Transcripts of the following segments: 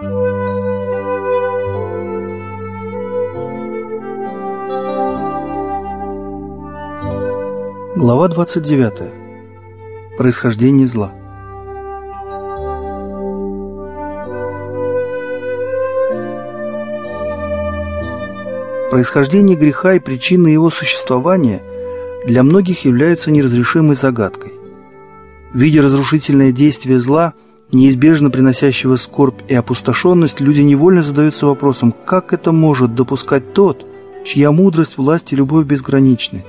Глава 29. Происхождение зла. Происхождение греха и причины его существования для многих являются неразрешимой загадкой. Видя разрушительное действие зла, неизбежно приносящего скорбь и опустошенность, люди невольно задаются вопросом, как это может допускать тот, чья мудрость, власть и любовь безграничны.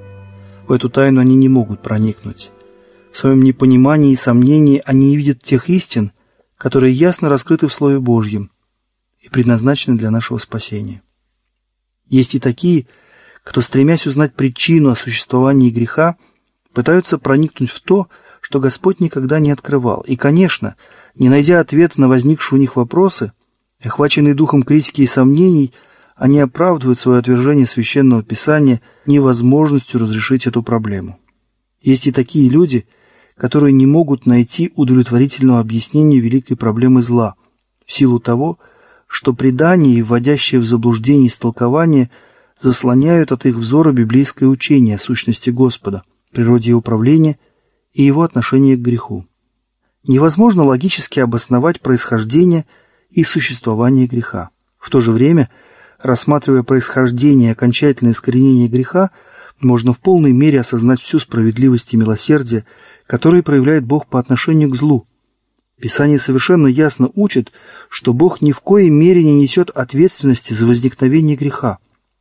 В эту тайну они не могут проникнуть. В своем непонимании и сомнении они не видят тех истин, которые ясно раскрыты в Слове Божьем и предназначены для нашего спасения. Есть и такие, кто, стремясь узнать причину о существовании греха, пытаются проникнуть в то, что Господь никогда не открывал. И, конечно, не найдя ответа на возникшие у них вопросы, охваченные духом критики и сомнений, они оправдывают свое отвержение Священного Писания невозможностью разрешить эту проблему. Есть и такие люди, которые не могут найти удовлетворительного объяснения великой проблемы зла, в силу того, что предания и вводящие в заблуждение истолкования заслоняют от их взора библейское учение о сущности Господа, природе Его правления и Его отношении к греху. Невозможно логически обосновать происхождение и существование греха. В то же время, рассматривая происхождение и окончательное искоренение греха, можно в полной мере осознать всю справедливость и милосердие, которые проявляет Бог по отношению к злу. Писание совершенно ясно учит, что Бог ни в коей мере не несет ответственности за возникновение греха.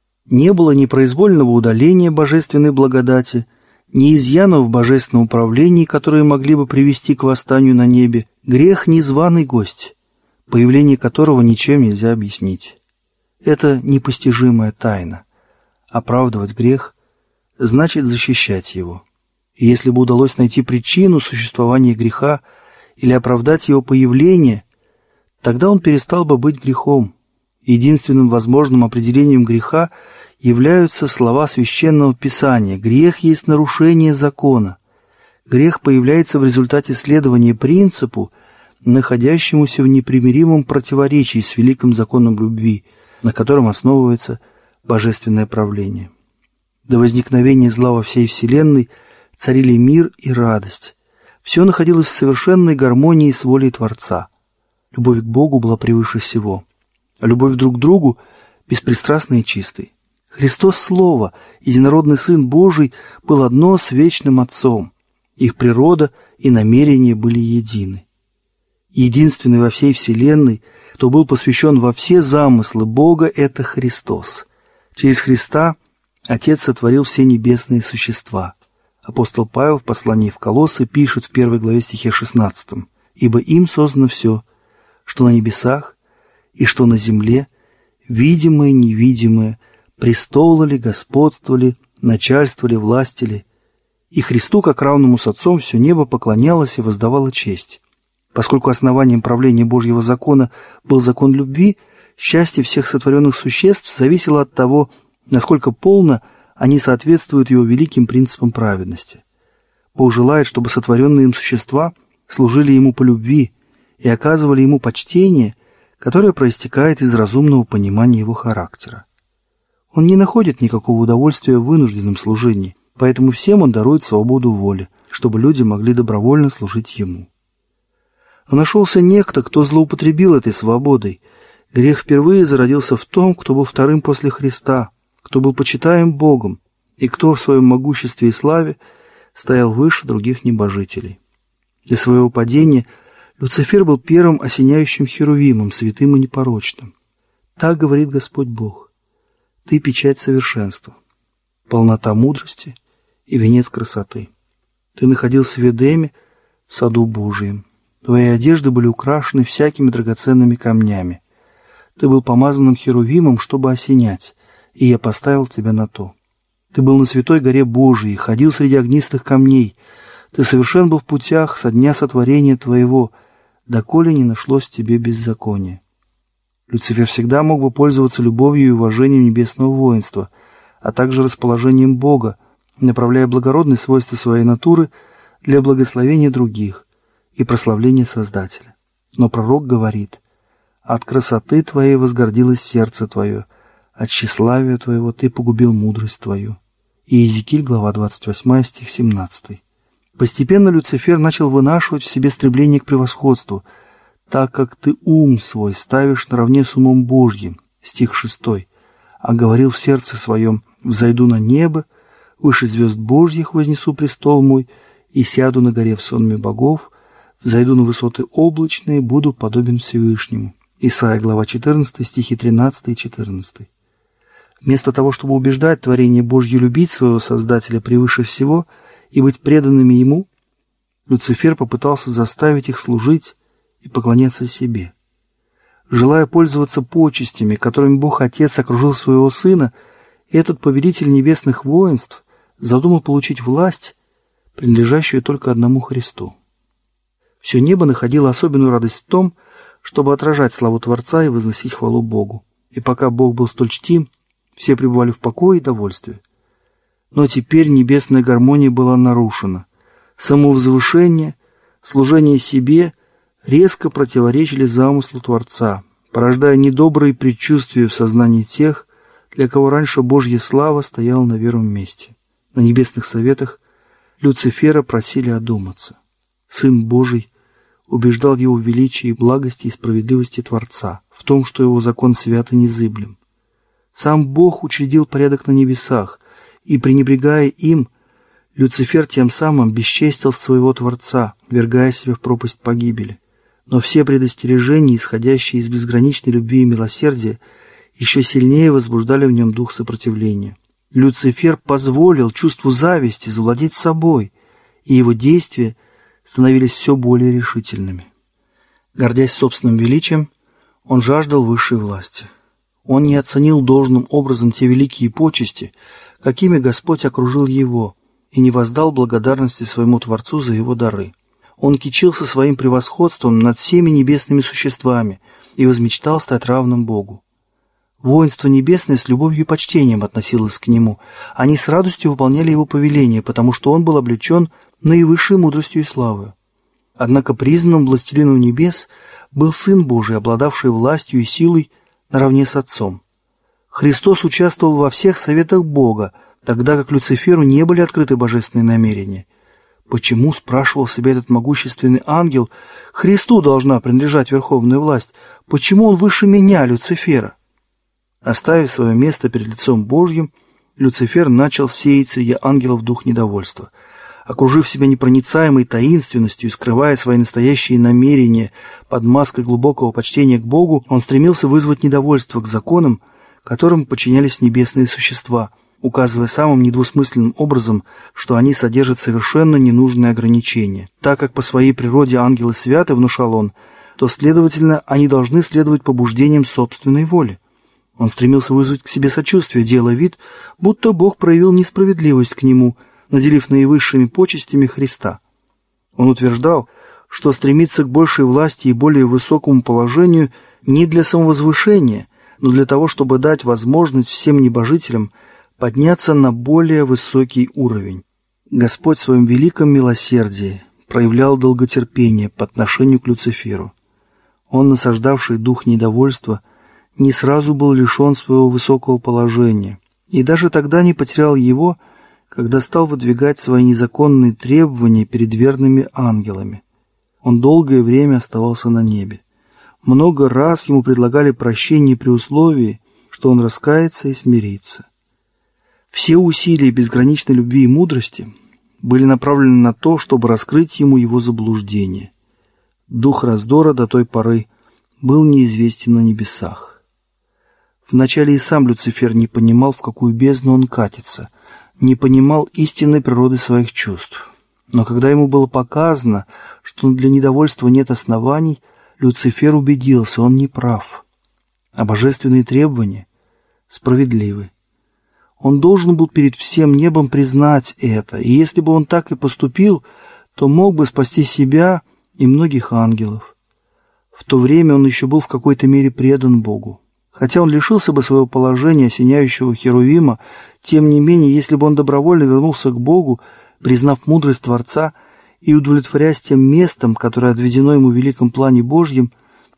Не было ни произвольного удаления божественной благодати, ни изъянов в божественном управлении, которые могли бы привести к восстанию на небе. Грех – незваный гость, появление которого ничем нельзя объяснить. Это непостижимая тайна. Оправдывать грех значит защищать его. И если бы удалось найти причину существования греха или оправдать его появление, тогда он перестал бы быть грехом. Единственным возможным определением греха являются слова Священного Писания. Грех есть нарушение закона. Грех появляется в результате следования принципу, находящемуся в непримиримом противоречии с великим законом любви, на котором основывается божественное правление. До возникновения зла во всей вселенной царили мир и радость. Все находилось в совершенной гармонии с волей Творца. Любовь к Богу была превыше всего, а любовь друг к другу беспристрастной и чистой. Христос Слово, единородный Сын Божий, был одно с вечным Отцом. Их природа и намерения были едины. Единственный во всей вселенной, кто был посвящен во все замыслы Бога, это Христос. Через Христа Отец сотворил все небесные существа. Апостол Павел в послании в Колоссы пишет в 1 главе стихе 16: «Ибо им создано все, что на небесах и что на земле, видимое и невидимое, престолы ли, господство ли, начальство ли, власти ли. И Христу, как равному с Отцом, все небо поклонялось и воздавало честь». Поскольку основанием правления Божьего закона был закон любви, счастье всех сотворенных существ зависело от того, насколько полно они соответствуют его великим принципам праведности. Бог желает, чтобы сотворенные им существа служили Ему по любви и оказывали Ему почтение, которое проистекает из разумного понимания Его характера. Он не находит никакого удовольствия в вынужденном служении, поэтому всем Он дарует свободу воли, чтобы люди могли добровольно служить Ему. Но нашелся некто, кто злоупотребил этой свободой. Грех впервые зародился в том, кто был вторым после Христа, кто был почитаем Богом, и кто в своем могуществе и славе стоял выше других небожителей. Для своего падения Люцифер был первым осеняющим херувимом, святым и непорочным. Так говорит Господь Бог: «Ты печать совершенства, полнота мудрости и венец красоты. Ты находился в Эдеме, в саду Божием. Твои одежды были украшены всякими драгоценными камнями. Ты был помазанным херувимом, чтобы осенять, и я поставил тебя на то. Ты был на святой горе Божией, ходил среди огнистых камней. Ты совершен был в путях со дня сотворения твоего, доколе не нашлось в тебе беззакония». Люцифер всегда мог бы пользоваться любовью и уважением небесного воинства, а также расположением Бога, направляя благородные свойства своей натуры для благословения других и прославления Создателя. Но пророк говорит: От красоты Твоей возгордилось сердце Твое, от тщеславия Твоего Ты погубил мудрость Твою». Иезекииль, глава 28, стих 17. Постепенно Люцифер начал вынашивать в себе стремление к превосходству, так как ты ум свой ставишь наравне с умом Божьим, стих 6, а говорил в сердце своем: «Взойду на небо, выше звезд Божьих вознесу престол мой, и сяду на горе в сонме богов, взойду на высоты облачные, буду подобен Всевышнему». Исайя, глава 14, стихи 13 и 14. Вместо того, чтобы убеждать творение Божье любить своего Создателя превыше всего и быть преданными Ему, Люцифер попытался заставить их служить и поклоняться себе. Желая пользоваться почестями, которыми Бог Отец окружил своего Сына, этот повелитель небесных воинств задумал получить власть, принадлежащую только одному Христу. Все небо находило особенную радость в том, чтобы отражать славу Творца и возносить хвалу Богу. И пока Бог был столь чтим, все пребывали в покое и довольстве. Но теперь небесная гармония была нарушена. Самовозвышение, служение себе резко противоречили замыслу Творца, порождая недобрые предчувствия в сознании тех, для кого раньше Божья слава стояла на первом месте. На небесных советах Люцифера просили одуматься. Сын Божий убеждал его в величии и благости и справедливости Творца, в том, что его закон свят и незыблем. Сам Бог учредил порядок на небесах, и, пренебрегая им, Люцифер тем самым бесчестил своего Творца, ввергая себя в пропасть погибели. Но все предостережения, исходящие из безграничной любви и милосердия, еще сильнее возбуждали в нем дух сопротивления. Люцифер позволил чувству зависти завладеть собой, и его действия становились все более решительными. Гордясь собственным величием, он жаждал высшей власти. Он не оценил должным образом те великие почести, какими Господь окружил его, и не воздал благодарности своему Творцу за его дары. Он кичился своим превосходством над всеми небесными существами и возмечтал стать равным Богу. Воинство небесное с любовью и почтением относилось к нему. Они с радостью выполняли его повеления, потому что он был облечен наивысшей мудростью и славою. Однако признанным властелином небес был Сын Божий, обладавший властью и силой наравне с Отцом. Христос участвовал во всех советах Бога, тогда как Люциферу не были открыты божественные намерения. Почему, спрашивал себя этот могущественный ангел, Христу должна принадлежать верховная власть? Почему он выше меня, Люцифера? Оставив свое место перед лицом Божьим, Люцифер начал сеять среди ангелов дух недовольства. Окружив себя непроницаемой таинственностью и скрывая свои настоящие намерения под маской глубокого почтения к Богу, он стремился вызвать недовольство к законам, которым подчинялись небесные существа, указывая самым недвусмысленным образом, что они содержат совершенно ненужные ограничения. Так как по своей природе ангелы святы, внушал он, то, следовательно, они должны следовать побуждениям собственной воли. Он стремился вызвать к себе сочувствие, делая вид, будто Бог проявил несправедливость к нему, наделив наивысшими почестями Христа. Он утверждал, что стремится к большей власти и более высокому положению не для самовозвышения, но для того, чтобы дать возможность всем небожителям подняться на более высокий уровень. Господь в своем великом милосердии проявлял долготерпение по отношению к Люциферу. Он, насаждавший дух недовольства, не сразу был лишен своего высокого положения, и даже тогда не потерял его, когда стал выдвигать свои незаконные требования перед верными ангелами. Он долгое время оставался на небе. Много раз ему предлагали прощение при условии, что он раскается и смирится. Все усилия безграничной любви и мудрости были направлены на то, чтобы раскрыть ему его заблуждение. Дух раздора до той поры был неизвестен на небесах. Вначале и сам Люцифер не понимал, в какую бездну он катится, не понимал истинной природы своих чувств. Но когда ему было показано, что для недовольства нет оснований, Люцифер убедился, он не прав, а божественные требования справедливы. Он должен был перед всем небом признать это, и если бы он так и поступил, то мог бы спасти себя и многих ангелов. В то время он еще был в какой-то мере предан Богу. Хотя он лишился бы своего положения осеняющего Херувима, тем не менее, если бы он добровольно вернулся к Богу, признав мудрость Творца и удовлетворяясь тем местом, которое отведено ему в великом плане Божьем,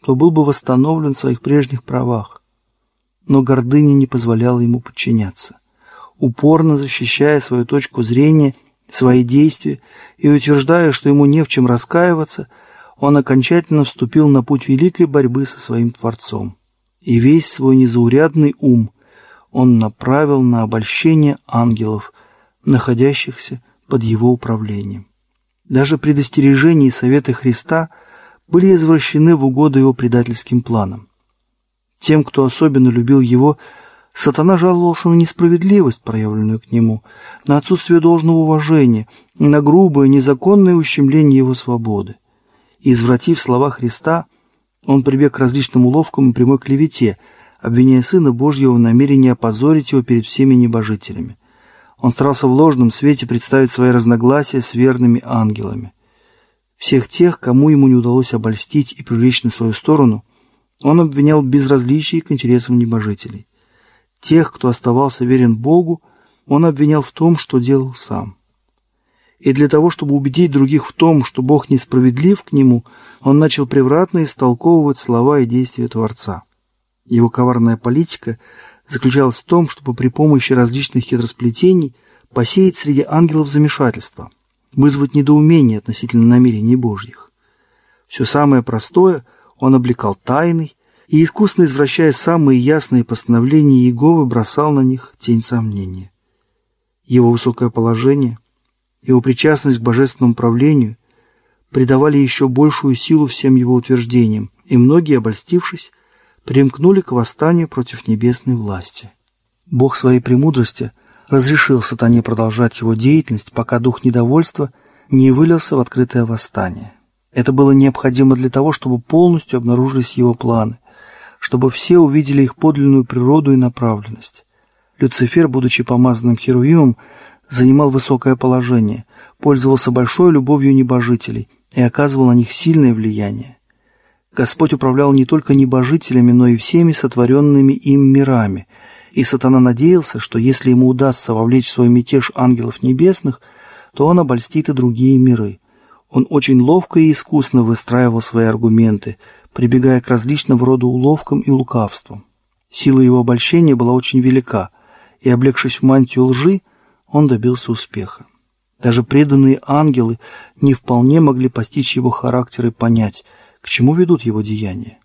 то был бы восстановлен в своих прежних правах. Но гордыня не позволяла ему подчиняться. Упорно защищая свою точку зрения, свои действия и утверждая, что ему не в чем раскаиваться, он окончательно вступил на путь великой борьбы со своим Творцом. И весь свой незаурядный ум он направил на обольщение ангелов, находящихся под его управлением. Даже предостережения и советы Христа были извращены в угоду его предательским планам. Тем, кто особенно любил его, сатана жаловался на несправедливость, проявленную к нему, на отсутствие должного уважения, на грубое, незаконное ущемление его свободы. Извратив слова Христа, он прибег к различным уловкам и прямой клевете, обвиняя Сына Божьего в намерении опозорить его перед всеми небожителями. Он старался в ложном свете представить свои разногласия с верными ангелами. Всех тех, кому ему не удалось обольстить и привлечь на свою сторону, он обвинял в безразличии к интересам небожителей. Тех, кто оставался верен Богу, он обвинял в том, что делал сам. И для того, чтобы убедить других в том, что Бог несправедлив к нему, он начал превратно истолковывать слова и действия Творца. Его коварная политика заключалась в том, чтобы при помощи различных хитросплетений посеять среди ангелов замешательство, вызвать недоумение относительно намерений Божьих. Все самое простое он облекал тайной и, искусно извращая самые ясные постановления Иеговы, бросал на них тень сомнения. Его высокое положение, его причастность к божественному правлению придавали еще большую силу всем его утверждениям, и многие, обольстившись, примкнули к восстанию против небесной власти. Бог своей премудрости разрешил сатане продолжать его деятельность, пока дух недовольства не вылился в открытое восстание. Это было необходимо для того, чтобы полностью обнаружились его планы, чтобы все увидели их подлинную природу и направленность. Люцифер, будучи помазанным Херувимом, занимал высокое положение, пользовался большой любовью небожителей и оказывал на них сильное влияние. Господь управлял не только небожителями, но и всеми сотворенными им мирами, и сатана надеялся, что если ему удастся вовлечь в свой мятеж ангелов небесных, то он обольстит и другие миры. Он очень ловко и искусно выстраивал свои аргументы, прибегая к различного рода уловкам и лукавствам. Сила его обольщения была очень велика, и, облегшись в мантию лжи, он добился успеха. Даже преданные ангелы не вполне могли постичь его характер и понять, к чему ведут его деяния.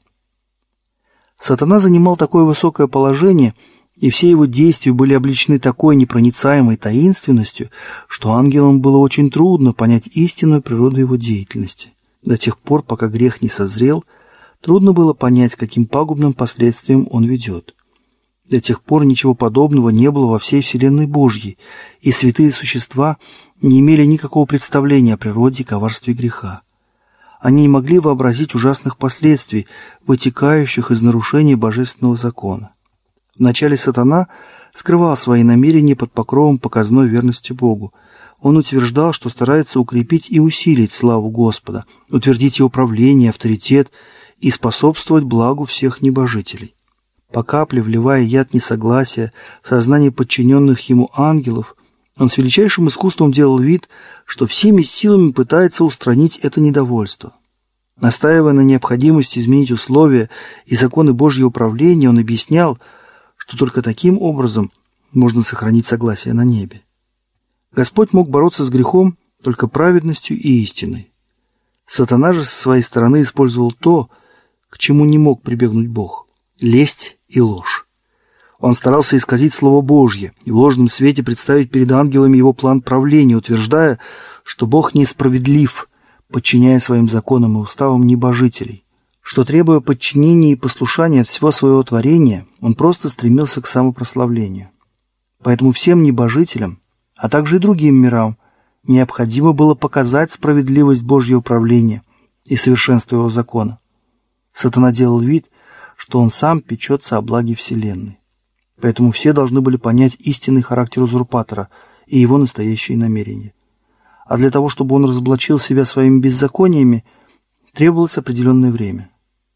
Сатана занимал такое высокое положение, и все его действия были облечены такой непроницаемой таинственностью, что ангелам было очень трудно понять истинную природу его деятельности. До тех пор, пока грех не созрел, трудно было понять, каким пагубным последствиям он ведет. До тех пор ничего подобного не было во всей вселенной Божьей, и святые существа не имели никакого представления о природе и коварстве греха. Они не могли вообразить ужасных последствий, вытекающих из нарушения божественного закона. Вначале сатана скрывал свои намерения под покровом показной верности Богу. Он утверждал, что старается укрепить и усилить славу Господа, утвердить его правление, авторитет и способствовать благу всех небожителей. По капле, вливая яд несогласия в сознание подчиненных ему ангелов, он с величайшим искусством делал вид, что всеми силами пытается устранить это недовольство. Настаивая на необходимости изменить условия и законы Божьего правления, он объяснял, что только таким образом можно сохранить согласие на небе. Господь мог бороться с грехом только праведностью и истиной. Сатана же со своей стороны использовал то, к чему не мог прибегнуть Бог – лесть и ложь. Он старался исказить Слово Божье и в ложном свете представить перед ангелами его план правления, утверждая, что Бог несправедлив, подчиняя своим законам и уставам небожителей, что, требуя подчинения и послушания от всего своего творения, он просто стремился к самопрославлению. Поэтому всем небожителям, а также и другим мирам, необходимо было показать справедливость Божьего правления и совершенство его закона. Сатана делал вид, что он сам печется о благе вселенной. Поэтому все должны были понять истинный характер узурпатора и его настоящие намерения. А для того, чтобы он разоблачил себя своими беззакониями, требовалось определенное время.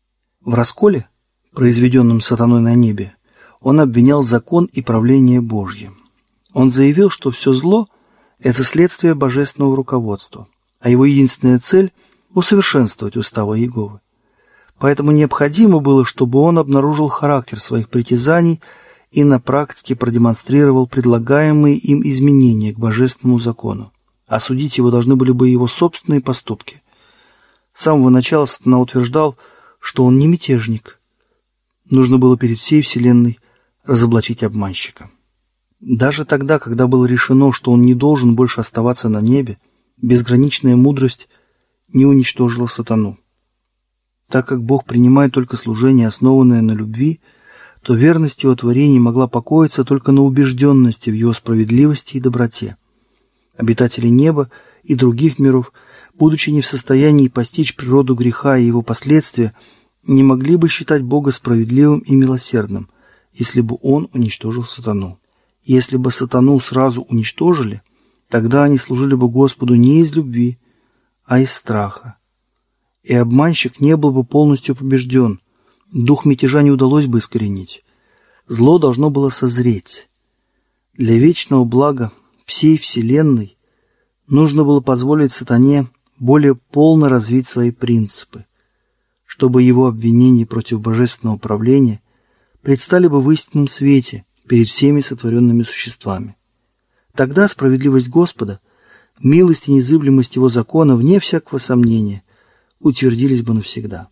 В расколе, произведенном сатаной на небе, он обвинял закон и правление Божье. Он заявил, что все зло – это следствие божественного руководства, а его единственная цель – усовершенствовать уставы Иеговы. Поэтому необходимо было, чтобы он обнаружил характер своих притязаний и на практике продемонстрировал предлагаемые им изменения к божественному закону. Осудить его должны были бы его собственные поступки. С самого начала сатана утверждал, что он не мятежник. Нужно было перед всей вселенной разоблачить обманщика. Даже тогда, когда было решено, что он не должен больше оставаться на небе, безграничная мудрость не уничтожила сатану. Так как Бог принимает только служение, основанное на любви, то верность его творений могла покоиться только на убежденности в его справедливости и доброте. Обитатели неба и других миров, будучи не в состоянии постичь природу греха и его последствия, не могли бы считать Бога справедливым и милосердным, если бы Он уничтожил сатану. Если бы сатану сразу уничтожили, тогда они служили бы Господу не из любви, а из страха. И обманщик не был бы полностью побежден, дух мятежа не удалось бы искоренить. Зло должно было созреть. Для вечного блага всей вселенной нужно было позволить сатане более полно развить свои принципы, чтобы его обвинения против божественного правления предстали бы в истинном свете перед всеми сотворенными существами. Тогда справедливость Господа, милость и незыблемость Его закона, вне всякого сомнения, утвердились бы навсегда.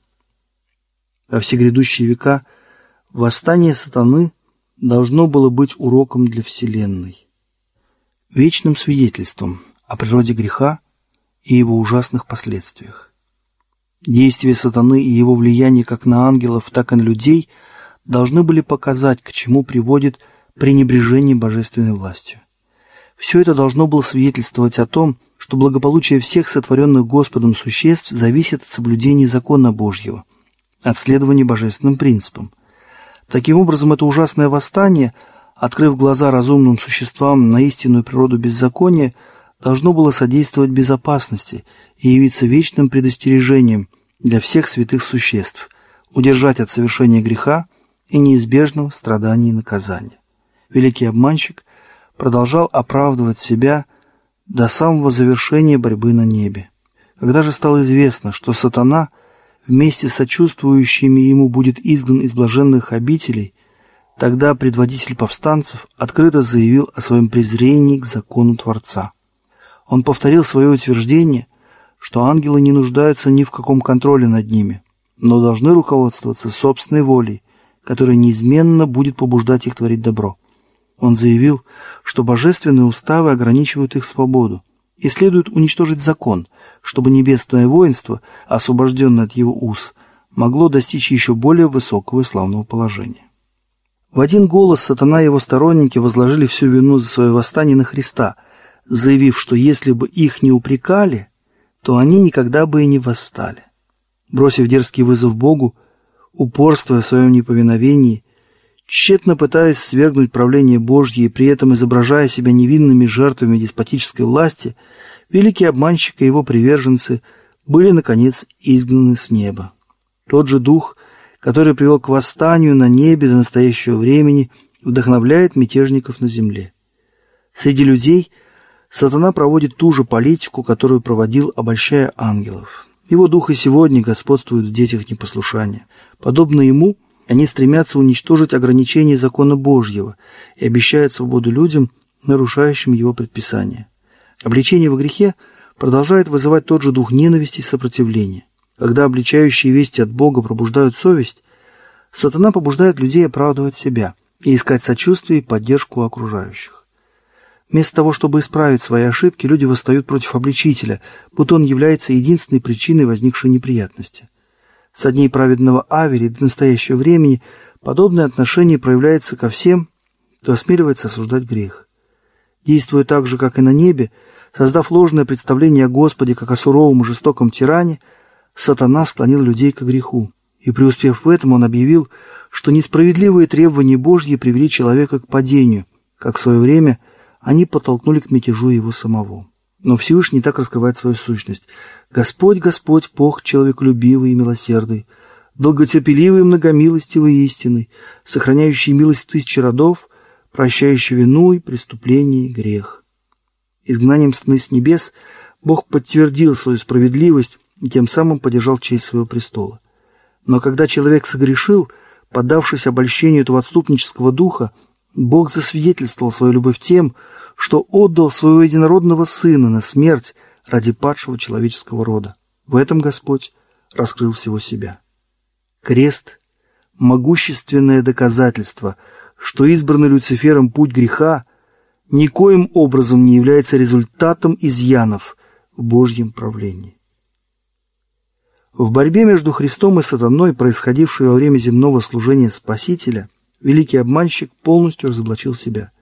Во все грядущие века восстание сатаны должно было быть уроком для вселенной, вечным свидетельством о природе греха и его ужасных последствиях. Действия сатаны и его влияние как на ангелов, так и на людей должны были показать, к чему приводит пренебрежение божественной властью. Все это должно было свидетельствовать о том, что благополучие всех сотворенных Господом существ зависит от соблюдения закона Божьего, от следования божественным принципам. Таким образом, это ужасное восстание, открыв глаза разумным существам на истинную природу беззакония, должно было содействовать безопасности и явиться вечным предостережением для всех святых существ, удержать от совершения греха и неизбежного страдания и наказания. Великий обманщик продолжал оправдывать себя до самого завершения борьбы на небе. Когда же стало известно, что сатана вместе с сочувствующими ему будет изгнан из блаженных обителей, тогда предводитель повстанцев открыто заявил о своем презрении к закону Творца. Он повторил свое утверждение, что ангелы не нуждаются ни в каком контроле над ними, но должны руководствоваться собственной волей, которая неизменно будет побуждать их творить добро. Он заявил, что божественные уставы ограничивают их свободу, и следует уничтожить закон, чтобы небесное воинство, освобожденное от его уз, могло достичь еще более высокого и славного положения. В один голос сатана и его сторонники возложили всю вину за свое восстание на Христа, заявив, что если бы их не упрекали, то они никогда бы и не восстали. Бросив дерзкий вызов Богу, упорствуя в своем неповиновении, тщетно пытаясь свергнуть правление Божье и при этом изображая себя невинными жертвами деспотической власти, великий обманщик и его приверженцы были, наконец, изгнаны с неба. Тот же дух, который привел к восстанию на небе до настоящего времени, вдохновляет мятежников на земле. Среди людей сатана проводит ту же политику, которую проводил, обольщая ангелов. Его дух и сегодня господствует в детях непослушания. Подобно ему, они стремятся уничтожить ограничения закона Божьего и обещают свободу людям, нарушающим его предписания. Обличение во грехе продолжает вызывать тот же дух ненависти и сопротивления. Когда обличающие вести от Бога пробуждают совесть, сатана побуждает людей оправдывать себя и искать сочувствие и поддержку окружающих. Вместо того, чтобы исправить свои ошибки, люди восстают против обличителя, будто он является единственной причиной возникшей неприятности. Со дней праведного Авеля до настоящего времени подобное отношение проявляется ко всем, кто осмеливается осуждать грех. Действуя так же, как и на небе, создав ложное представление о Господе как о суровом и жестоком тиране, сатана склонил людей к греху, и, преуспев в этом, он объявил, что несправедливые требования Божьи привели человека к падению, как в свое время они подтолкнули к мятежу его самого. Но Всевышний так раскрывает свою сущность. «Господь, Господь, Бог человеколюбивый и милосердный, долготерпеливый и многомилостивый и истинный, сохраняющий милость в тысячи родов, прощающий вину и преступление и грех». Изгнанием сатаны с небес Бог подтвердил свою справедливость и тем самым поддержал честь своего престола. Но когда человек согрешил, поддавшись обольщению этого отступнического духа, Бог засвидетельствовал свою любовь тем, что отдал своего единородного Сына на смерть ради падшего человеческого рода. В этом Господь раскрыл всего себя. Крест – могущественное доказательство, что избранный Люцифером путь греха никоим образом не является результатом изъянов в Божьем правлении. В борьбе между Христом и сатаной, происходившей во время земного служения Спасителя, великий обманщик полностью разоблачил себя.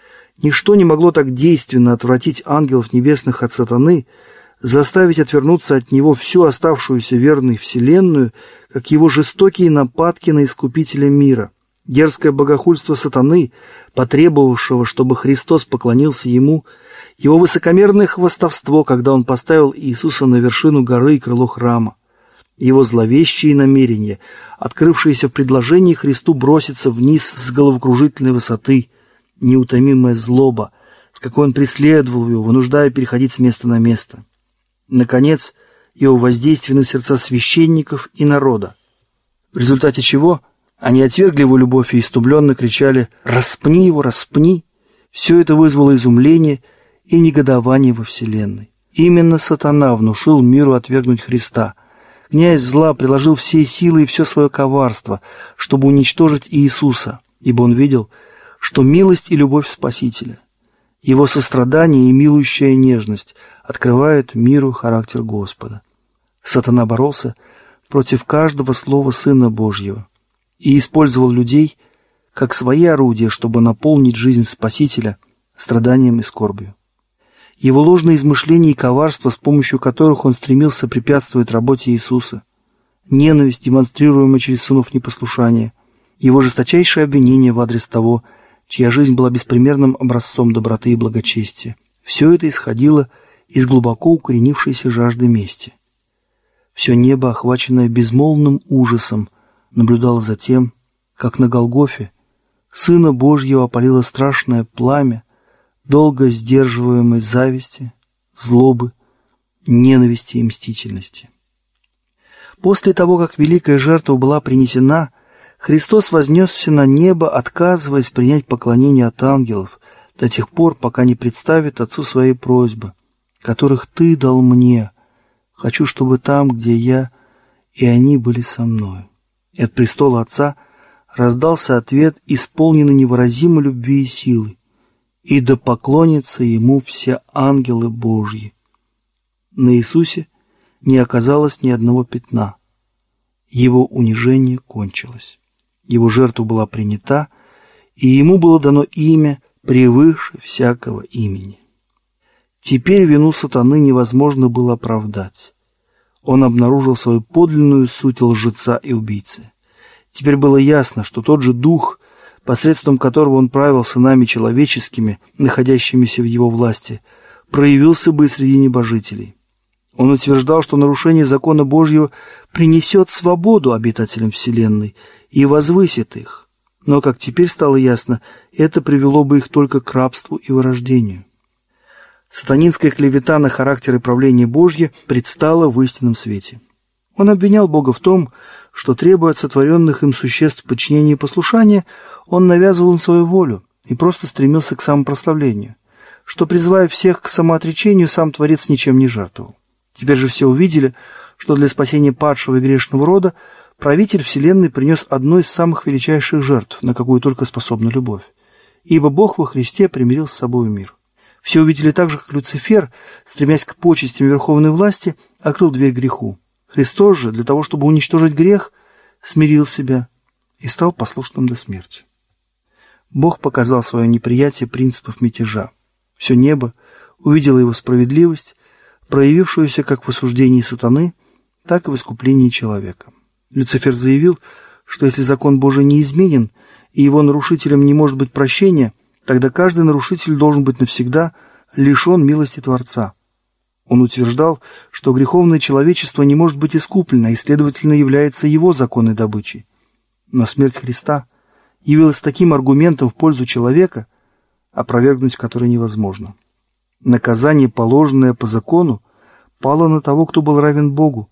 Ничто не могло так действенно отвратить ангелов небесных от сатаны, заставить отвернуться от него всю оставшуюся верной вселенную, как его жестокие нападки на Искупителя мира, дерзкое богохульство сатаны, потребовавшего, чтобы Христос поклонился ему, его высокомерное хвастовство, когда он поставил Иисуса на вершину горы и крыло храма, его зловещие намерения, открывшиеся в предложении Христу броситься вниз с головокружительной высоты, неутомимая злоба, с какой он преследовал его, вынуждая переходить с места на место. Наконец, его воздействие на сердца священников и народа, в результате чего они отвергли его любовь и иступленно кричали «Распни его, распни!». Все это вызвало изумление и негодование во вселенной. Именно сатана внушил миру отвергнуть Христа. Князь зла приложил все силы и все свое коварство, чтобы уничтожить Иисуса, ибо он видел, что милость и любовь Спасителя, его сострадание и милующая нежность открывают миру характер Господа. Сатана боролся против каждого слова Сына Божьего и использовал людей как свои орудия, чтобы наполнить жизнь Спасителя страданием и скорбью. Его ложные измышления и коварство, с помощью которых он стремился препятствовать работе Иисуса, ненависть, демонстрируемая через сынов непослушания, его жесточайшее обвинение в адрес того, чья жизнь была беспримерным образцом доброты и благочестия, все это исходило из глубоко укоренившейся жажды мести. Все небо, охваченное безмолвным ужасом, наблюдало за тем, как на Голгофе Сына Божьего опалило страшное пламя, долго сдерживаемой зависти, злобы, ненависти и мстительности. После того, как великая жертва была принесена, Христос вознесся на небо, отказываясь принять поклонение от ангелов до тех пор, пока не представит Отцу свои просьбы, которых Ты дал мне. Хочу, чтобы там, где я, и они были со мною. И от престола Отца раздался ответ, исполненный невыразимой любви и силы: «И да поклонятся Ему все ангелы Божьи». На Иисусе не оказалось ни одного пятна. Его унижение кончилось. Его жертва была принята, и Ему было дано имя превыше всякого имени. Теперь вину сатаны невозможно было оправдать. Он обнаружил свою подлинную суть лжеца и убийцы. Теперь было ясно, что тот же дух, посредством которого он правил сынами человеческими, находящимися в его власти, проявился бы и среди небожителей. Он утверждал, что нарушение закона Божьего принесет свободу обитателям вселенной и возвысит их. Но, как теперь стало ясно, это привело бы их только к рабству и вырождению. Сатанинская клевета на характер и правление Божье предстала в истинном свете. Он обвинял Бога в том, что, требуя от сотворенных им существ подчинения и послушания, он навязывал им свою волю и просто стремился к самопрославлению, что, призывая всех к самоотречению, сам Творец ничем не жертвовал. Теперь же все увидели, что для спасения падшего и грешного рода правитель вселенной принес одну из самых величайших жертв, на какую только способна любовь. Ибо Бог во Христе примирил с собой мир. Все увидели так же, как Люцифер, стремясь к почестям верховной власти, открыл дверь греху. Христос же, для того, чтобы уничтожить грех, смирил себя и стал послушным до смерти. Бог показал свое неприятие принципов мятежа. Все небо увидело его справедливость, проявившуюся как в осуждении сатаны, так и в искуплении человека. Люцифер заявил, что если закон Божий не изменен и его нарушителям не может быть прощения, тогда каждый нарушитель должен быть навсегда лишен милости Творца. Он утверждал, что греховное человечество не может быть искуплено и, следовательно, является его законной добычей. Но смерть Христа явилась таким аргументом в пользу человека, опровергнуть который невозможно. Наказание, положенное по закону, пало на того, кто был равен Богу,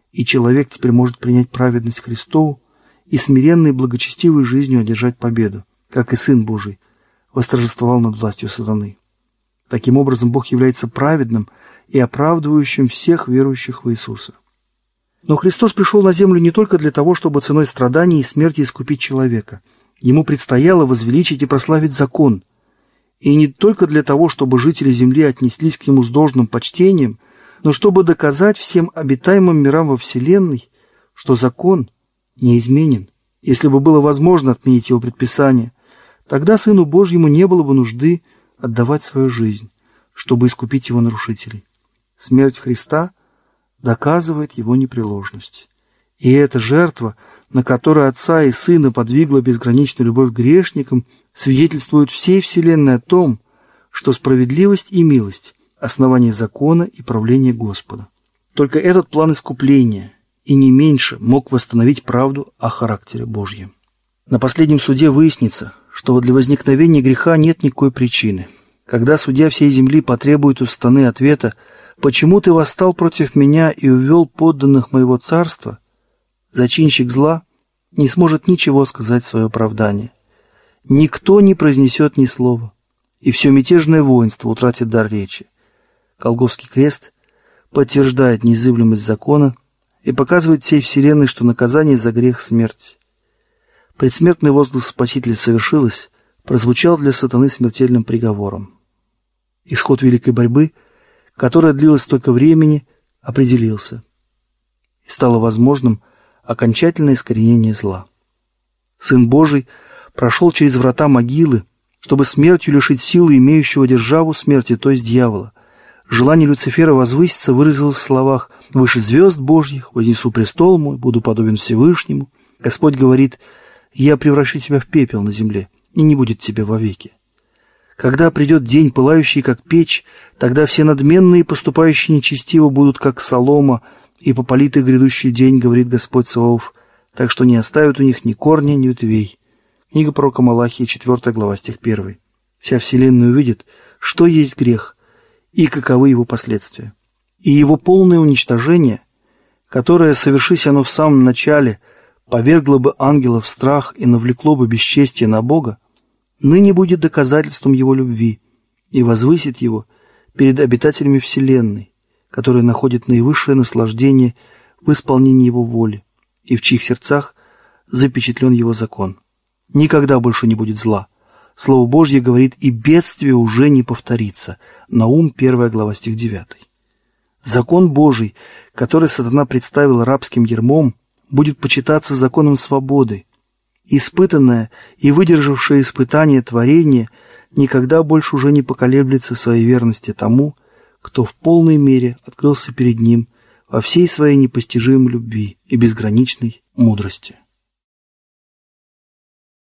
и человек теперь может принять праведность Христову и смиренной благочестивой жизнью одержать победу, как и Сын Божий восторжествовал над властью сатаны. Таким образом, Бог является праведным и оправдывающим всех верующих в Иисуса. Но Христос пришел на землю не только для того, чтобы ценой страданий и смерти искупить человека. Ему предстояло возвеличить и прославить закон. И не только для того, чтобы жители земли отнеслись к нему с должным почтением, но чтобы доказать всем обитаемым мирам во Вселенной, что закон неизменен. Если бы было возможно отменить его предписание, тогда Сыну Божьему не было бы нужды отдавать свою жизнь, чтобы искупить его нарушителей. Смерть Христа доказывает его непреложность. И эта жертва, на которой Отца и Сына подвигла безграничную любовь к грешникам, свидетельствует всей Вселенной о том, что справедливость и милость – основание закона и правления Господа. Только этот план искупления и не меньше мог восстановить правду о характере Божьем. На последнем суде выяснится, что для возникновения греха нет никакой причины. Когда судья всей земли потребует у сатаны ответа «Почему ты восстал против меня и увел подданных моего царства?», зачинщик зла не сможет ничего сказать в свое оправдание. Никто не произнесет ни слова, и все мятежное воинство утратит дар речи. Голгофский крест подтверждает неизыблемость закона и показывает всей вселенной, что наказание за грех – смерть. Предсмертный возглас Спасителя совершилось, прозвучал для сатаны смертельным приговором. Исход великой борьбы, которая длилась столько времени, определился, и стало возможным окончательное искоренение зла. Сын Божий прошел через врата могилы, чтобы смертью лишить силы имеющего державу смерти, то есть дьявола. Желание Люцифера возвыситься выразилось в словах «Выше звезд Божьих вознесу престол мой, буду подобен Всевышнему». Господь говорит «Я превращу тебя в пепел на земле, и не будет тебя вовеки». Когда придет день, пылающий, как печь, тогда все надменные, поступающие нечестиво, будут, как солома, и попалит их грядущий день, говорит Господь Саваоф, так что не оставят у них ни корня, ни ветвей. Книга пророка Малахии, 4 глава, стих 1. Вся вселенная увидит, что есть грех, и каковы его последствия. И его полное уничтожение, которое, совершись оно в самом начале, повергло бы ангелов в страх и навлекло бы бесчестие на Бога, ныне будет доказательством его любви и возвысит его перед обитателями вселенной, которые находят наивысшее наслаждение в исполнении его воли и в чьих сердцах запечатлен его закон. Никогда больше не будет зла. Слово Божье говорит, и бедствие уже не повторится. Наум, 1 глава, стих 9. Закон Божий, который сатана представил рабским ярмом, будет почитаться законом свободы. Испытанное и выдержавшее испытание творение никогда больше уже не поколеблется в своей верности тому, кто в полной мере открылся перед ним во всей своей непостижимой любви и безграничной мудрости.